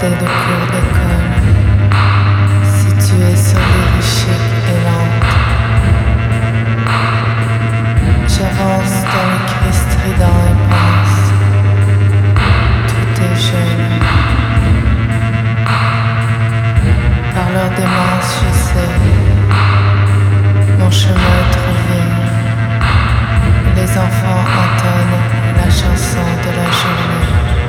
bordée de cours d'école, située sur des rochers élentes. J'avance dans les cris stridents et pense, tout est jeune. Par leur démence, je sais, mon chemin est trouvé. Les enfants entonnent la chanson de la journée.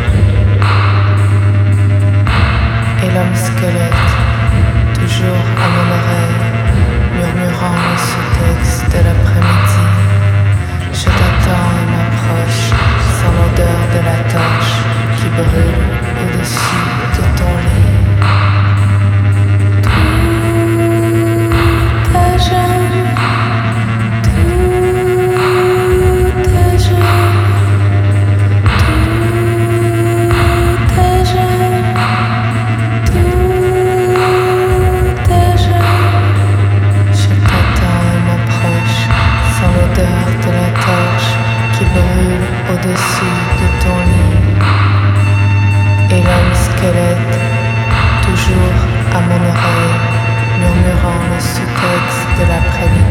Et l'homme squelette, toujours à mon oreille, murmurant le sous-texte de l'après-midi. Je t'attends et m'approche, sans l'odeur de la torche qui brûle au-dessus de ton lit. Tout est jeune, tout est jeune, tout est jeune. Je t'attends et m'approche, sans l'odeur de la torche qui brûle au-dessus de ton lit. Et l'homme squelette, toujours à mon oreille, murmurant le sous-texte de l'après-midi.